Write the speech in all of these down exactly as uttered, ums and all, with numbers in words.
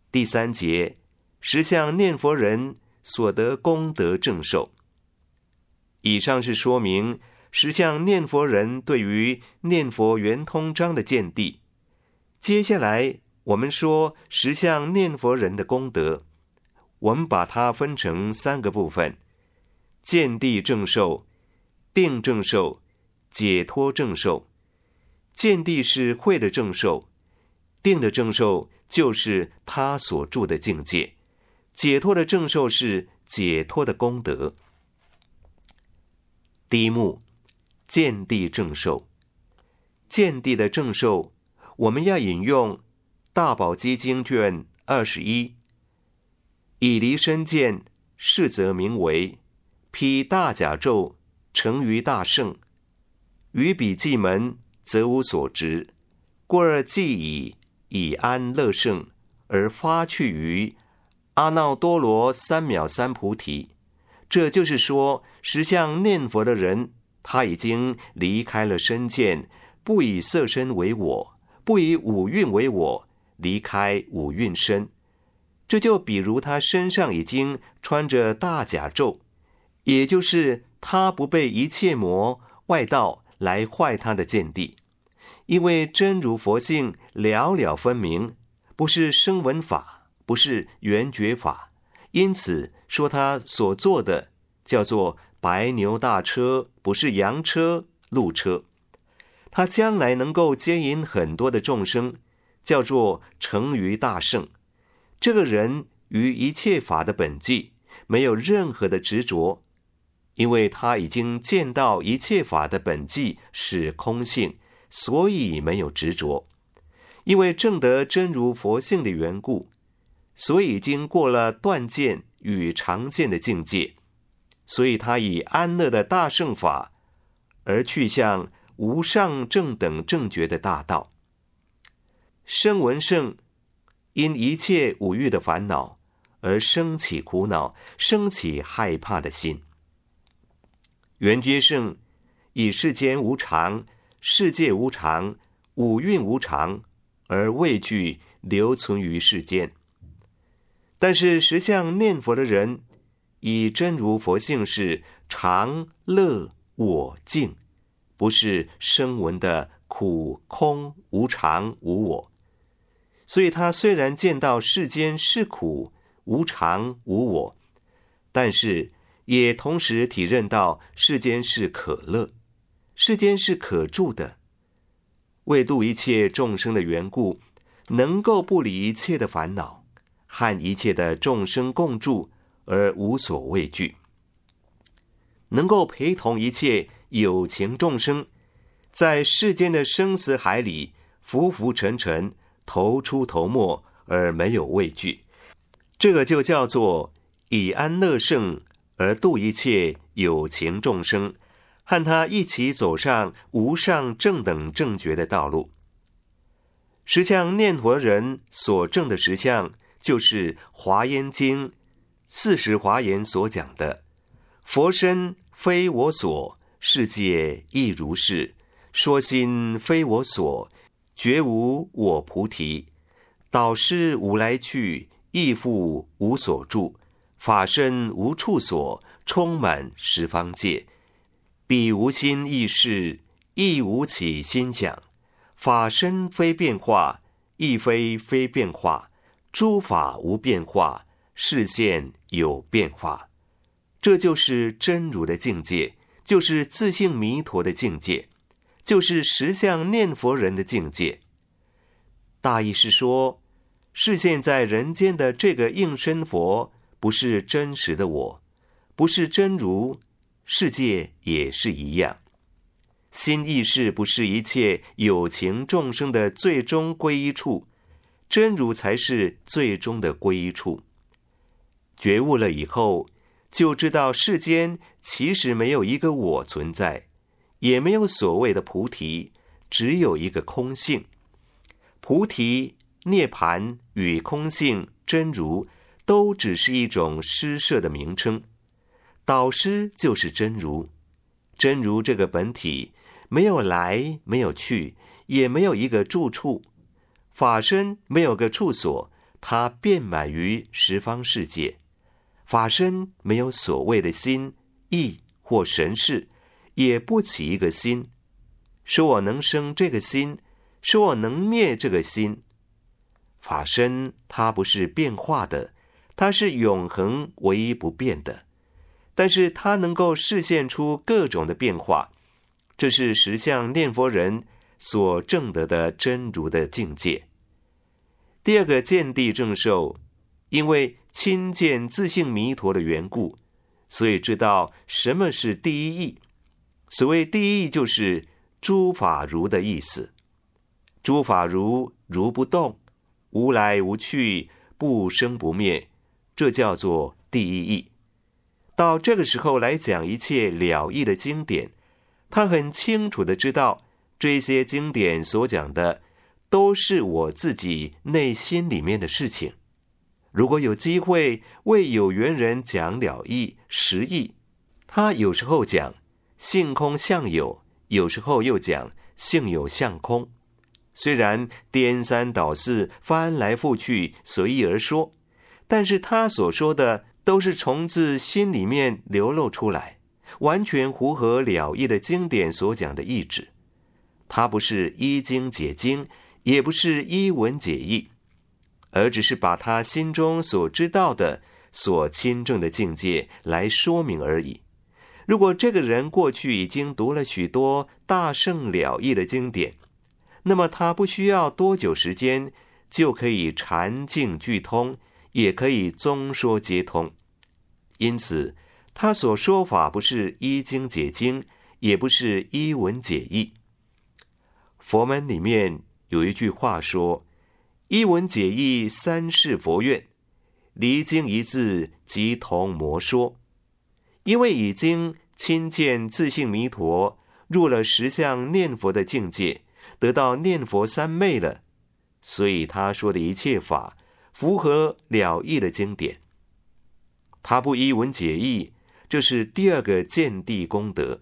第三节，十相念佛人所得功德正受。以上是说明十相念佛人对于念佛圆通章的见地。接下来我们说十相念佛人的功德，我们把它分成三个部分：见地正受、定正受、解脱正受。见地是慧的正受，定的正受就是他所住的境界，解脱的正受是解脱的功德。第一目，见地正受。见地的正受，我们要引用大宝积经卷二十一，以离身见，是则名为披大甲胄，成于大圣，于彼际门，则无所执，故而既以以安乐圣，而发去于阿耨多罗三藐三菩提。这就是说，十相念佛的人，他已经离开了身见，不以色身为我，不以五蕴为我，离开五蕴身。这就比如他身上已经穿着大甲胄，也就是他不被一切魔外道来坏他的见地。因为真如佛性了了分明，不是声闻法，不是缘觉法，因此说他所做的叫做白牛大车，不是羊车、鹿车。他将来能够接引很多的众生，叫做成于大圣。这个人于一切法的本际没有任何的执着，因为他已经见到一切法的本际是空性，所以没有执着。因为证得真如佛性的缘故，所以已经过了断见与常见的境界，所以他以安乐的大乘法而去向无上正等正觉的大道。声闻圣因一切五欲的烦恼而生起苦恼，生起害怕的心。缘觉圣以世间无常、世界无常、五蕴无常而畏惧留存于世间。但是十相念佛的人，以真如佛性是常、乐、我、净，不是声闻的苦、空、无常、无我。所以他虽然见到世间是苦、无常、无我，但是也同时体认到世间是可乐，世间是可住的。为度一切众生的缘故，能够不理一切的烦恼，和一切的众生共住而无所畏惧，能够陪同一切有情众生在世间的生死海里浮浮沉沉，头出头没而没有畏惧。这个就叫做以安乐圣而度一切有情众生，和他一起走上无上正等正觉的道路。十相念佛人所证的十相，就是华严经四十华严所讲的佛身非我所，世界亦如是，说心非我所，觉无我菩提，导师无来去，亦复无所住，法身无处所，充满十方界，彼无心意识，亦无起心想，法身非变化，亦非非变化，诸法无变化，示现有变化。这就是真如的境界，就是自性弥陀的境界，就是十相念佛人的境界。大意是说，示现在人间的这个应身佛，不是真实的我，不是真如，世界也是一样。心意识不是一切有情众生的最终归依处，真如才是最终的归依处。觉悟了以后，就知道世间其实没有一个我存在，也没有所谓的菩提，只有一个空性。菩提、涅槃与空性、真如都只是一种施设的名称，导师就是真如。真如这个本体没有来，没有去，也没有一个住处，法身没有个处所， 他遍满于十方世界。法身没有所谓的心、意或神识，也不起一个心，说我能生这个心，说我能灭这个心。法身它不是变化的，它是永恒唯一不变的，但是它能够示现出各种的变化，这是实相念佛人所证得的真如的境界。第二个见地正受，因为亲见自性弥陀的缘故，所以知道什么是第一义。所谓第一义，就是诸法如的意思。诸法如，如不动，无来无去，不生不灭，这叫做第一义。到这个时候来讲一切了义的经典，他很清楚地知道，这些经典所讲的都是我自己内心里面的事情。如果有机会为有缘人讲了义实义，他有时候讲性空相有，有时候又讲性有相空。虽然颠三倒四，翻来覆去，随意而说，但是他所说的都是从自心里面流露出来，完全符合了义的经典所讲的意旨。他不是依经解经，也不是依文解义，而只是把他心中所知道的、所亲证的境界来说明而已。如果这个人过去已经读了许多大圣了义的经典，那么他不需要多久时间就可以禅境俱通，也可以综说皆通。因此他所说法不是依经解经，也不是依文解义。佛门里面有一句话说，依文解义三世佛愿，离经一字即同魔说。因为已经亲见自性弥陀，入了实相念佛的境界，得到念佛三昧了，所以他说的一切法符合了义的经典。他不依文解义，这是第二个见地功德。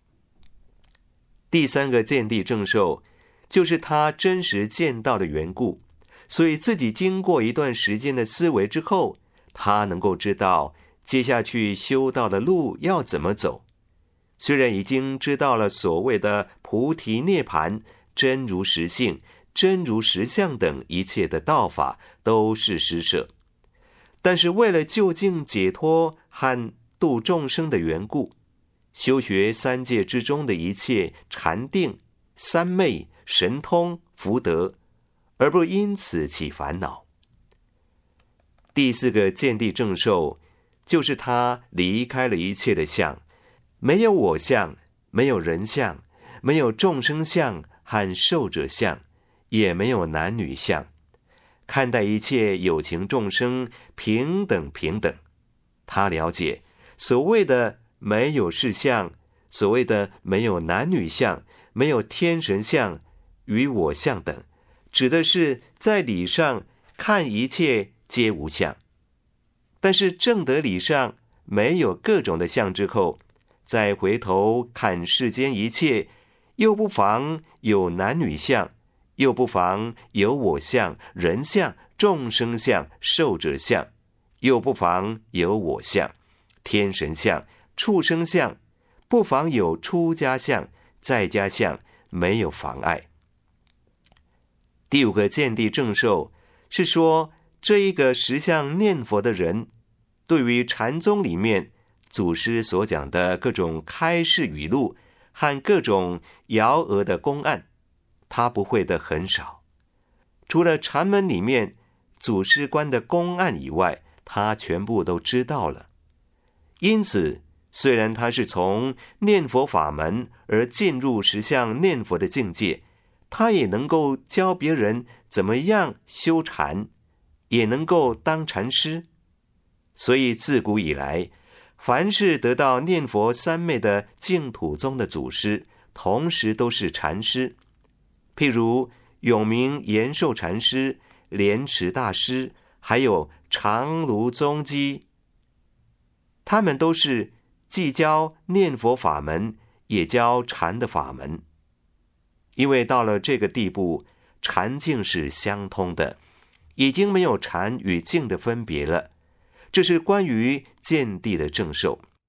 第三个见地正受，就是他真实见到的缘故，所以自己经过一段时间的思维之后，他能够知道接下去修道的路要怎么走。虽然已经知道了所谓的菩提涅槃、真如实性、真如实相等一切的道法都是施舍，但是为了究竟解脱和度众生的缘故，修学三界之中的一切禅定、三昧、神通、福德，而不因此起烦恼。第四个见地正受，就是他离开了一切的相，没有我相，没有人相，没有众生相和寿者相，也没有男女相，看待一切有情众生平等平等。他了解所谓的没有事相，所谓的没有男女相，没有天神相与我相等，指的是在理上看一切皆无相。但是证得理上没有各种的相之后，再回头看世间一切，又不妨有男女相，又不妨有我相、人相、众生相、寿者相，又不妨有我相、天神相、畜生相，不妨有出家相、在家相，没有妨碍。第五个见地正受，是说这一个实相念佛的人，对于禅宗里面祖师所讲的各种开示语录和各种爻娥的公案，他不会的很少。除了禅门里面祖师观的公案以外，他全部都知道了。因此虽然他是从念佛法门而进入实相念佛的境界，他也能够教别人怎么样修禅，也能够当禅师。所以自古以来，凡是得到念佛三昧的净土宗的祖师，同时都是禅师。譬如永明延寿禅师、莲池大师，还有长芦宗基，他们都是既教念佛法门，也教禅的法门。因为到了这个地步，禅境是相通的， 已经没有禅与静的分别了。这是关于见地的正受。